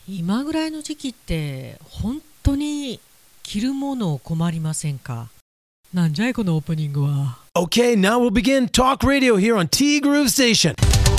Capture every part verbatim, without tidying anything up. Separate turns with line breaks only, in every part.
今ぐらいの時期って本当に着るもの困りませんか？なんじゃいこのオープニングは。
Okay, now we'll begin Talk Radio here on T Groove Station.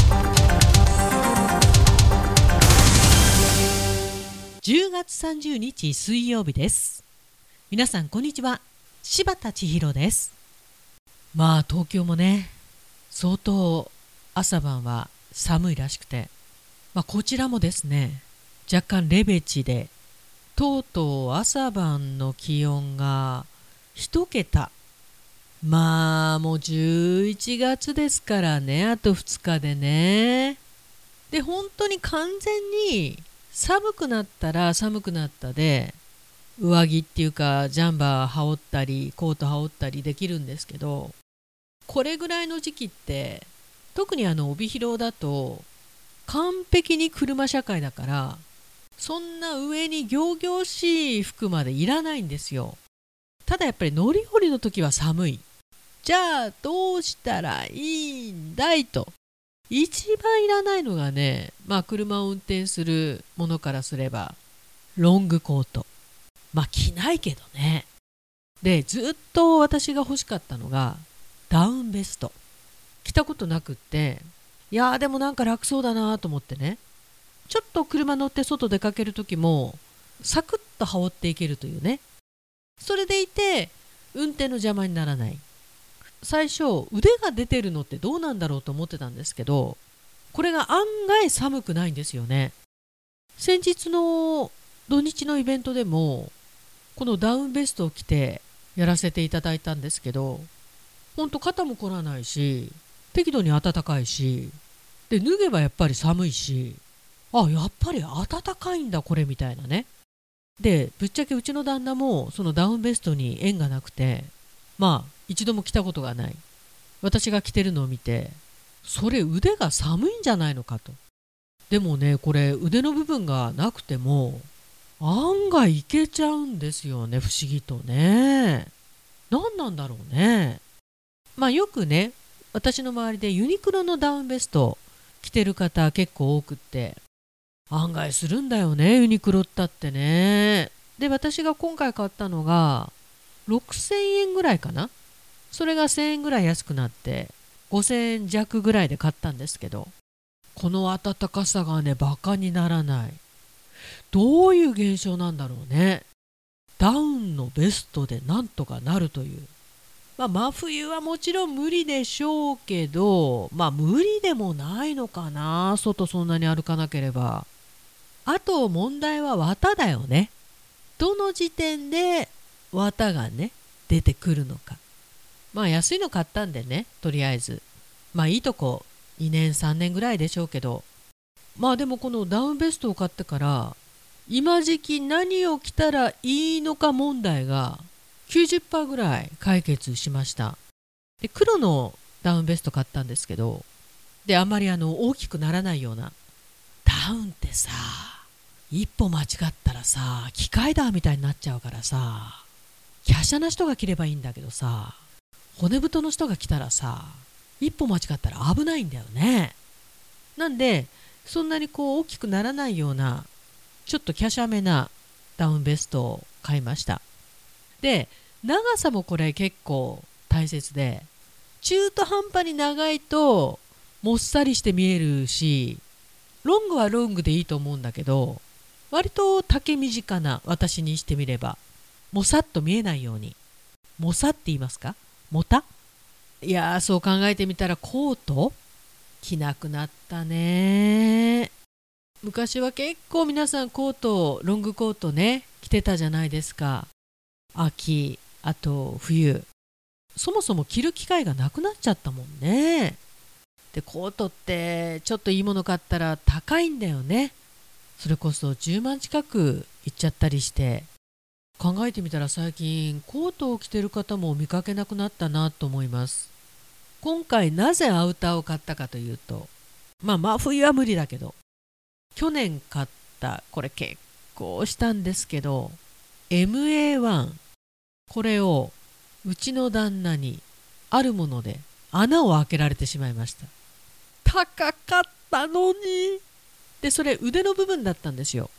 じゅうがつさんじゅうにち水曜日です。皆さんこんにちは、柴田千尋です。まあ東京もね、相当朝晩は寒いらしくて、まあ、こちらもですね、若干レベチで、とうとう朝晩の気温が一桁。まあもうじゅういちがつですからね、あとふつかでね。で本当に完全に寒くなったら寒くなったで、上着っていうかジャンバー羽織ったりコート羽織ったりできるんですけど、これぐらいの時期って特にあの帯広だと完璧に車社会だから、そんな上に仰々しい服までいらないんですよ。ただやっぱり乗り降りの時は寒い。じゃあどうしたらいいんだいと。一番いらないのがね、まあ車を運転するものからすればロングコート。まあ着ないけどね。でずっと私が欲しかったのがダウンベスト。着たことなくって、いやーでもなんか楽そうだなと思ってね、ちょっと車乗って外出かける時もサクッと羽織っていけるというね。それでいて運転の邪魔にならない。最初腕が出てるのってどうなんだろうと思ってたんですけど、これが案外寒くないんですよね。先日の土日のイベントでもこのダウンベストを着てやらせていただいたんですけど、ほんと肩も凝らないし、適度に暖かいし、で脱げばやっぱり寒いし、あ、やっぱり暖かいんだこれみたいなね。でぶっちゃけうちの旦那もそのダウンベストに縁がなくて、まあ一度も着たことがない。私が着てるのを見て、それ腕が寒いんじゃないのかと。でもね、これ腕の部分がなくても案外いけちゃうんですよね、不思議とね。何なんだろうね。まあよくね、私の周りでユニクロのダウンベスト着てる方結構多くって、案外するんだよね、ユニクロったってね。で私が今回買ったのがろくせんえんぐらいかな。それがせんえんぐらい安くなってごせんえん弱ぐらいで買ったんですけど、この暖かさがねバカにならない。どういう現象なんだろうね。ダウンのベストでなんとかなるという。まあ真冬はもちろん無理でしょうけど、まあ無理でもないのかな、外そんなに歩かなければ。あと問題は綿だよね。どの時点で綿がね出てくるのか。まあ安いの買ったんでね、とりあえずまあいいとこにねんさんねんぐらいでしょうけど、まあでもこのダウンベストを買ってから今時期何を着たらいいのか問題が きゅうじゅっパーセント ぐらい解決しました。で黒のダウンベスト買ったんですけど、であんまりあの大きくならないような。ダウンってさ、一歩間違ったらさ機械だみたいになっちゃうからさ、華奢な人が着ればいいんだけどさ、骨太の人が着たらさ一歩間違ったら危ないんだよね。なんでそんなにこう大きくならないようなちょっと華奢めなダウンベストを買いました。で長さもこれ結構大切で、中途半端に長いともっさりして見えるし、ロングはロングでいいと思うんだけど、割と丈短な私にしてみればもさっと見えないように。もさって言いますか、もた。いやーそう考えてみたらコート着なくなったね。昔は結構皆さんコート、ロングコートね着てたじゃないですか。秋、あと冬、そもそも着る機会がなくなっちゃったもんね。でコートってちょっといいもの買ったら高いんだよね。それこそじゅうまん近くいっちゃったりして、考えてみたら最近コートを着てる方も見かけなくなったなと思います。今回なぜアウターを買ったかというと、まあ真冬は無理だけど、去年買ったこれ結構したんですけど エムエーワン、 これをうちの旦那にあるもので穴を開けられてしまいました。高かったのに。でそれ腕の部分だったんですよ。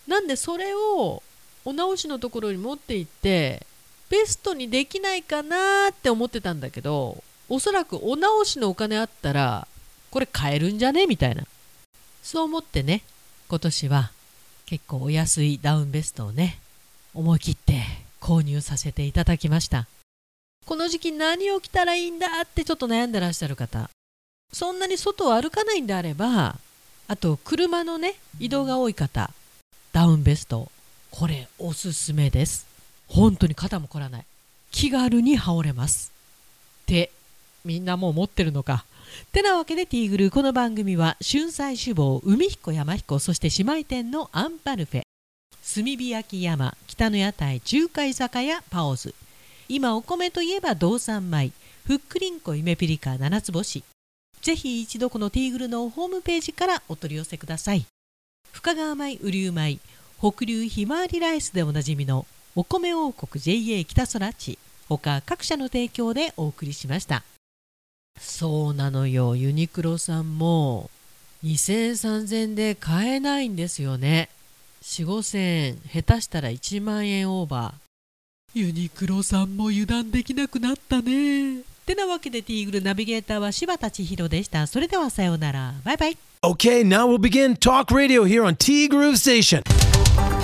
なんでそれをお直しのところに持って行ってベストにできないかなって思ってたんだけど、おそらくお直しのお金あったらこれ買えるんじゃねみたいな、そう思ってね、今年は結構お安いダウンベストをね思い切って購入させていただきました。この時期何を着たらいいんだってちょっと悩んでらっしゃる方、そんなに外を歩かないんであれば、あと車のね移動が多い方、ダウンベストこれおすすめです。本当に肩も凝らない、気軽に羽織れますってみんなもう持ってるのかてなわけで、ティーグルー、この番組は春菜志望、海彦山彦、そして姉妹店のアンパルフェ、炭火焼山、北の屋台、中華居酒屋パオズ、今お米といえば道産米、ふっくりんこ夢ピリカ七つ星、ぜひ一度このティーグルのホームページからお取り寄せください。深川米、雨竜米、北流ひまわりライスでおなじみのお米王国 ジェイエー 北空地、他各社の提供でお送りしました。そうなのよ、ユニクロさんもにせんえんさんぜんえんで買えないんですよね。よん、ごせんえん、下手したらいちまんえんオーバー。ユニクロさんも油断できなくなったね。てなわけでティーグルナビゲーターは柴田千尋でした。それではさようなら、バイバイ。
Okay, now we'll begin Talk Radio here on T Groove Station.